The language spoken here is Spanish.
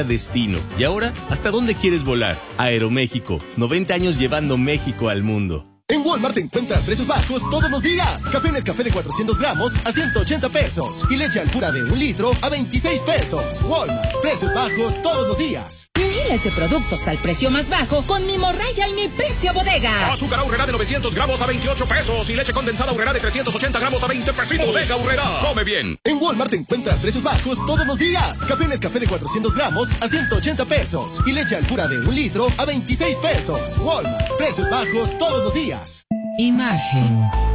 destino. ¿Y ahora? ¿Hasta dónde quieres volar? Aeroméxico, 90 años llevando México al mundo. En Walmart encuentras precios bajos todos los días. Café Nescafé de 400 gramos a 180 pesos. Y leche Alpura de 1 litro a 26 pesos. Walmart, precios bajos todos los días. Miles de productos al precio más bajo con mi morraya y mi precio bodega. Azúcar Aurrerá de 900 gramos a 28 pesos. Y leche condensada Aurrerá de 380 gramos a 20 pesitos. Bodega Aurrerá. Come bien. En Walmart encuentras precios bajos todos los días. Café Nescafé de 400 gramos a 180 pesos. Y leche Alpura de 1 litro a 26 pesos. Walmart, precios bajos todos los días. Imagen.